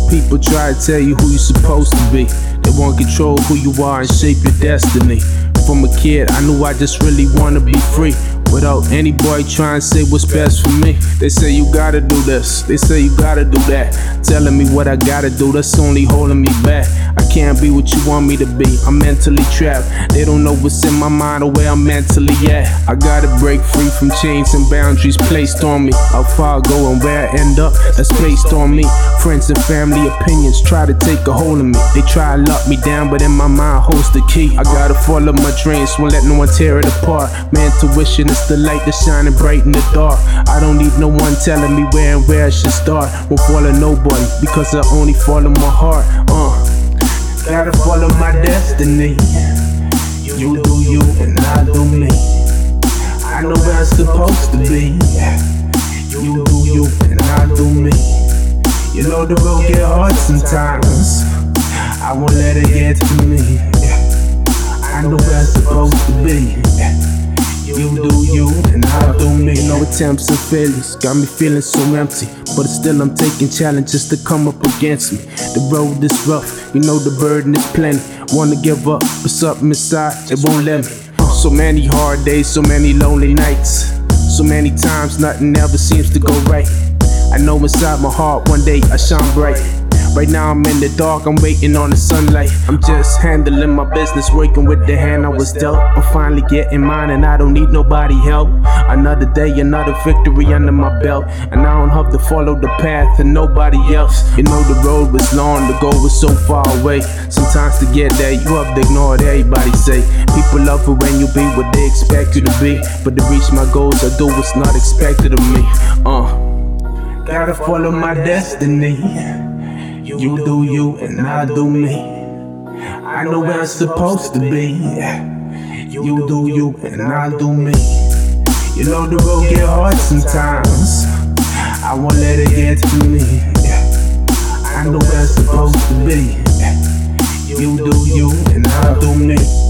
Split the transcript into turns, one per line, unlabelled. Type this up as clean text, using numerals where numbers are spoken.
People try to tell you who you're supposed to be. They want control who you are and shape your destiny. From a kid, I knew I just really wanna be free, without any boy trying to say what's best for me. They say you gotta do this, they say you gotta do that, telling me what I gotta do, that's only holding me back. I can't be what you want me to be, I'm mentally trapped. They don't know what's in my mind or where I'm mentally at. I gotta break free from chains and boundaries placed on me. How far I go and where I end up, that's based on me. Friends and family opinions try to take a hold of me. They try to lock me down, but in my mind holds the key. I gotta follow my dreams, won't let no one tear it apart. My intuition is the light that's shining bright in the dark. I don't need no one telling me where I should start. Won't follow nobody, because I only follow my heart. Gotta follow my destiny. You do you and I do me. I know where I'm supposed to be. You do you and I do me. You know the road get hard sometimes, I won't let it get to me. I know where I'm supposed to be. You do you and I do me. No attempts and failures got me feeling so empty, but still I'm taking challenges to come up against me. The road is rough, you know the burden is plenty. Wanna give up, but something inside, it won't let me. So many hard days, so many lonely nights, so many times nothing ever seems to go right. I know inside my heart one day I shine bright. Right now I'm in the dark, I'm waiting on the sunlight. I'm just handling my business, working with the hand I was dealt. I'm finally getting mine and I don't need nobody help. Another day, another victory under my belt, and I don't have to follow the path and nobody else. You know the road was long, the goal was so far away. Sometimes to get there, you have to ignore what everybody say. People love it when you be what they expect you to be, but to reach my goals, I do what's not expected of me. Gotta follow my destiny. You do you and I do me. I know where I'm supposed to be. You do you and I do me. You know the road get hard sometimes, I won't let it get to me. I know where I'm supposed to be. You do you and I do me.